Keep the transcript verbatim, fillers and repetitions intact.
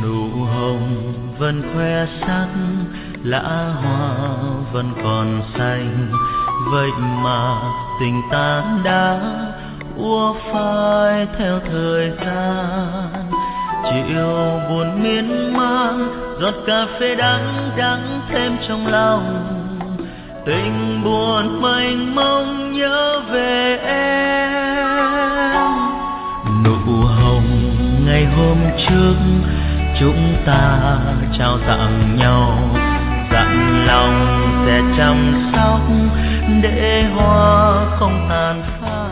Nụ hồng vẫn khoe sắc, lã hoa vẫn còn xanh, vậy mà tình ta đã úa phai theo thời gian. Chiều buồn miên man, giọt cà phê đắng đắng thêm trong lòng, tình buồn mênh mông nhớ về em. Nụ hồng ngày hôm trước chúng ta trao tặng nhau, dặn lòng sẽ chăm sóc để hoa không tàn phai.